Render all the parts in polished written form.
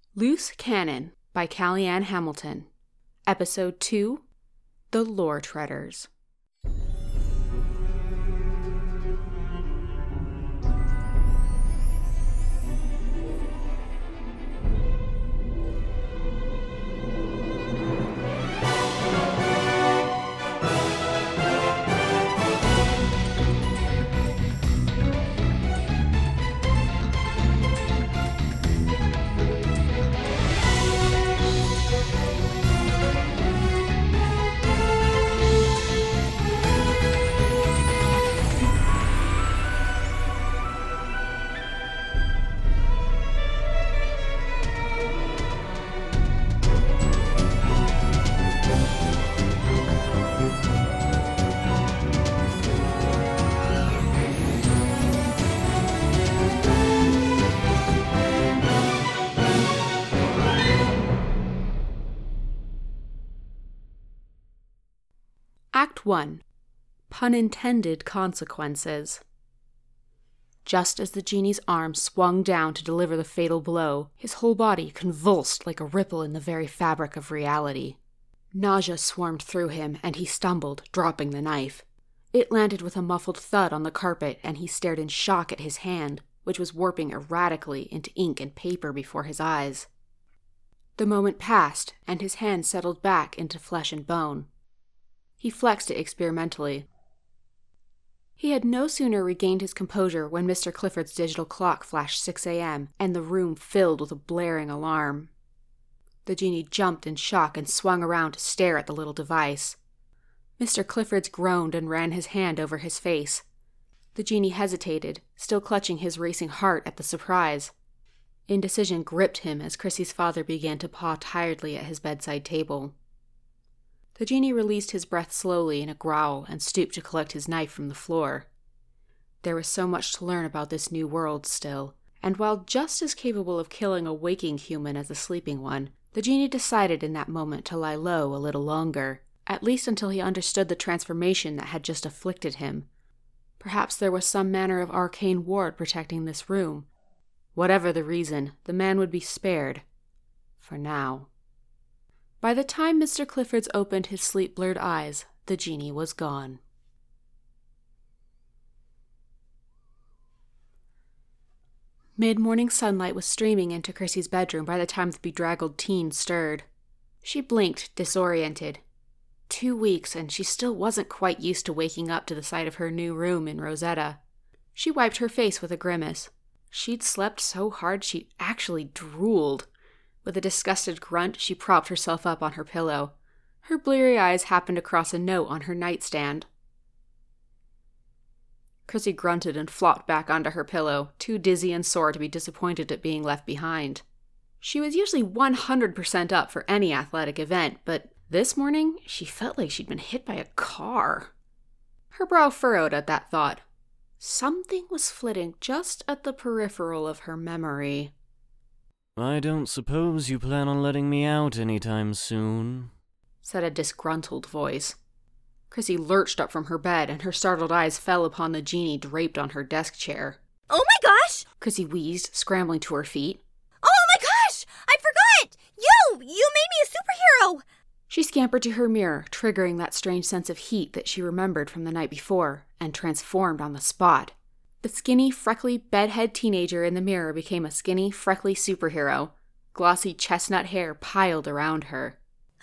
Loose Cannon by Callie Ann Hamilton. Episode 2, The Lore Treaders. Act 1. Pun intended consequences. Just as the genie's arm swung down to deliver the fatal blow, his whole body convulsed like a ripple in the very fabric of reality. Nausea swarmed through him, and he stumbled, dropping the knife. It landed with a muffled thud on the carpet, and he stared in shock at his hand, which was warping erratically into ink and paper before his eyes. The moment passed, and his hand settled back into flesh and bone. He flexed it experimentally. He had no sooner regained his composure when Mr. Clifford's digital clock flashed 6 a.m., and the room filled with a blaring alarm. The genie jumped in shock and swung around to stare at the little device. Mr. Clifford groaned and ran his hand over his face. The genie hesitated, still clutching his racing heart at the surprise. Indecision gripped him as Chrissy's father began to paw tiredly at his bedside table. The genie released his breath slowly in a growl and stooped to collect his knife from the floor. There was so much to learn about this new world still, and while just as capable of killing a waking human as a sleeping one, the genie decided in that moment to lie low a little longer, at least until he understood the transformation that had just afflicted him. Perhaps there was some manner of arcane ward protecting this room. Whatever the reason, the man would be spared. For now. By the time Mr. Clifford opened his sleep-blurred eyes, the genie was gone. Mid-morning sunlight was streaming into Chrissy's bedroom by the time the bedraggled teen stirred. She blinked, disoriented. 2 weeks, and she still wasn't quite used to waking up to the sight of her new room in Rosetta. She wiped her face with a grimace. She'd slept so hard she'd actually drooled. With a disgusted grunt, she propped herself up on her pillow. Her bleary eyes happened across a note on her nightstand. Chrissy grunted and flopped back onto her pillow, too dizzy and sore to be disappointed at being left behind. She was usually 100% up for any athletic event, but this morning she felt like she'd been hit by a car. Her brow furrowed at that thought. Something was flitting just at the peripheral of her memory. "I don't suppose you plan on letting me out anytime soon," said a disgruntled voice. Chrissy lurched up from her bed, and her startled eyes fell upon the genie draped on her desk chair. "Oh my gosh!" Chrissy wheezed, scrambling to her feet. "Oh my gosh! I forgot! You made me a superhero!" She scampered to her mirror, triggering that strange sense of heat that she remembered from the night before, and transformed on the spot. The skinny, freckly, bedhead teenager in the mirror became a skinny, freckly superhero. Glossy chestnut hair piled around her.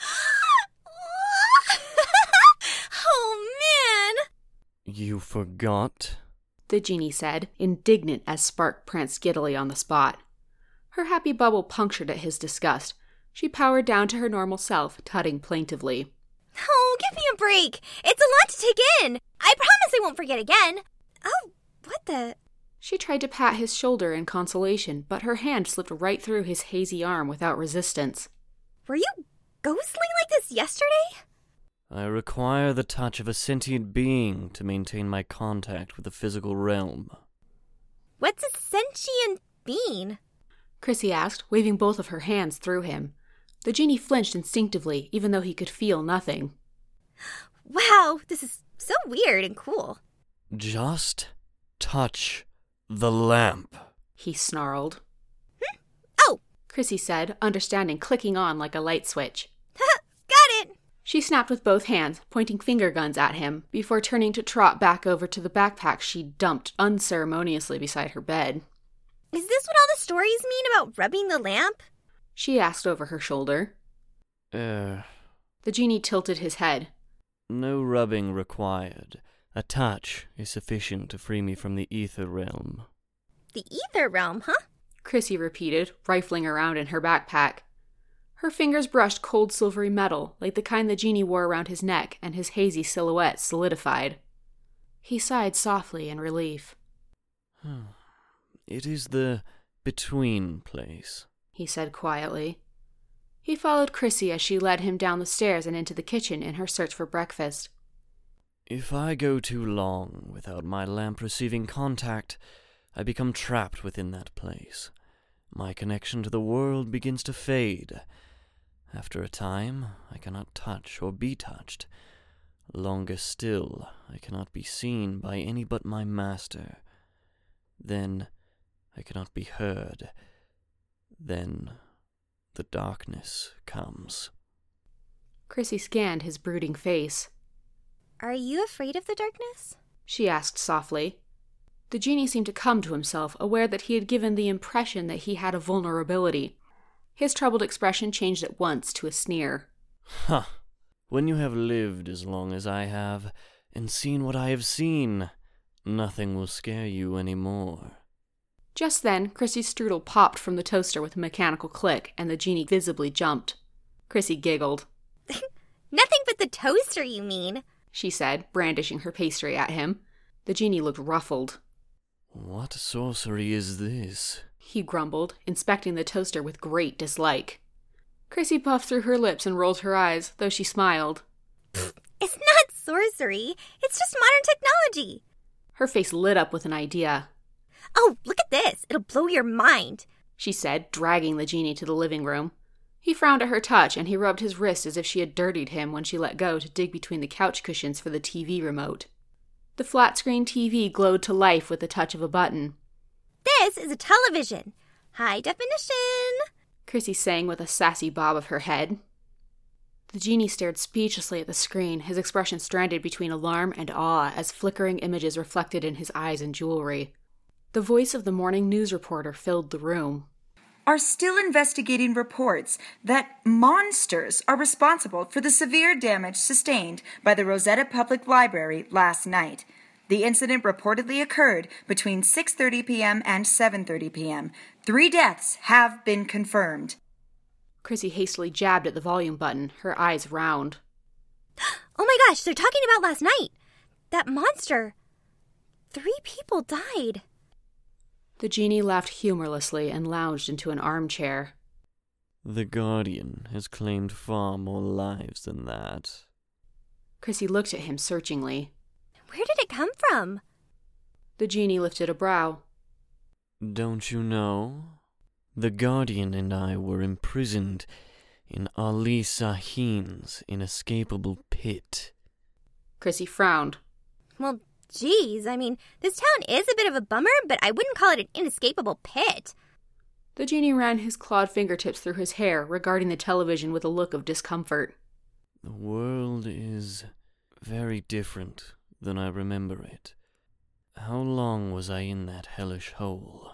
Oh, man! "You forgot?" the genie said, indignant as Spark pranced giddily on the spot. Her happy bubble punctured at his disgust. She powered down to her normal self, tutting plaintively. Oh, give me a break. It's a lot to take in. I promise I won't forget again. Oh, what the... She tried to pat his shoulder in consolation, but her hand slipped right through his hazy arm without resistance. Were you ghostling like this yesterday? "I require the touch of a sentient being to maintain my contact with the physical realm." What's a sentient being? Chrissy asked, waving both of her hands through him. The genie flinched instinctively, even though he could feel nothing. Wow, this is so weird and cool. "Just touch the lamp," he snarled. Oh! Chrissy said, understanding clicking on like a light switch. Got it! She snapped with both hands, pointing finger guns at him, before turning to trot back over to the backpack she dumped unceremoniously beside her bed. Is this what all the stories mean about rubbing the lamp? She asked over her shoulder. The genie tilted his head. No rubbing required. A touch is sufficient to free me from the ether realm. The ether realm, huh? Chrissy repeated, rifling around in her backpack. Her fingers brushed cold silvery metal, like the kind the genie wore around his neck, and his hazy silhouette solidified. He sighed softly in relief. It is the between place, he said quietly. He followed Chrissy as she led him down the stairs and into the kitchen in her search for breakfast. If I go too long without my lamp receiving contact, I become trapped within that place. My connection to the world begins to fade. After a time, I cannot touch or be touched. Longer still, I cannot be seen by any but my master. Then, I cannot be heard. Then, the darkness comes. Chrissy scanned his brooding face. Are you afraid of the darkness? She asked softly. The genie seemed to come to himself, aware that he had given the impression that he had a vulnerability. His troubled expression changed at once to a sneer. When you have lived as long as I have, and seen what I have seen, nothing will scare you any more. Just then, Chrissy's strudel popped from the toaster with a mechanical click, and the genie visibly jumped. Chrissy giggled. Nothing but the toaster, you mean? She said, brandishing her pastry at him. The genie looked ruffled. What sorcery is this? He grumbled, inspecting the toaster with great dislike. Chrissy puffed through her lips and rolled her eyes, though she smiled. It's not sorcery. It's just modern technology. Her face lit up with an idea. Oh, look at this. It'll blow your mind, she said, dragging the genie to the living room. He frowned at her touch, and he rubbed his wrist as if she had dirtied him when she let go to dig between the couch cushions for the TV remote. The flat-screen TV glowed to life with the touch of a button. This is a television. High definition, Chrissy sang with a sassy bob of her head. The genie stared speechlessly at the screen, his expression stranded between alarm and awe as flickering images reflected in his eyes and jewelry. The voice of the morning news reporter filled the room. Are still investigating reports that monsters are responsible for the severe damage sustained by the Rosetta Public Library last night. The incident reportedly occurred between 6:30 p.m. and 7:30 p.m. 3 deaths have been confirmed. Chrissy hastily jabbed at the volume button, her eyes round. Oh my gosh, they're talking about last night. That monster. 3 people died. The genie laughed humorlessly and lounged into an armchair. The Guardian has claimed far more lives than that. Chrissy looked at him searchingly. Where did it come from? The genie lifted a brow. Don't you know? The Guardian and I were imprisoned in Ali Sahin's inescapable pit. Chrissy frowned. Well, geez, I mean, this town is a bit of a bummer, but I wouldn't call it an inescapable pit. The genie ran his clawed fingertips through his hair, regarding the television with a look of discomfort. The world is very different than I remember it. How long was I in that hellish hole?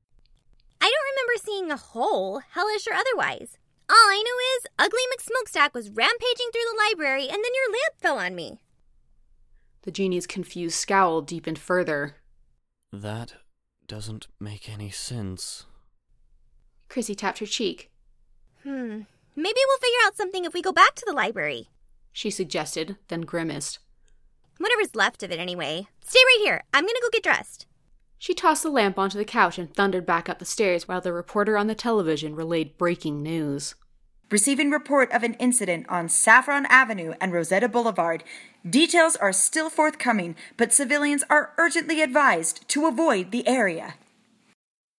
I don't remember seeing a hole, hellish or otherwise. All I know is Ugly McSmokestack was rampaging through the library and then your lamp fell on me. The genie's confused scowl deepened further. That doesn't make any sense. Chrissy tapped her cheek. Maybe we'll figure out something if we go back to the library, she suggested, then grimaced. Whatever's left of it anyway. Stay right here. I'm gonna go get dressed. She tossed the lamp onto the couch and thundered back up the stairs while the reporter on the television relayed breaking news. Receiving report of an incident on Saffron Avenue and Rosetta Boulevard. Details are still forthcoming, but civilians are urgently advised to avoid the area.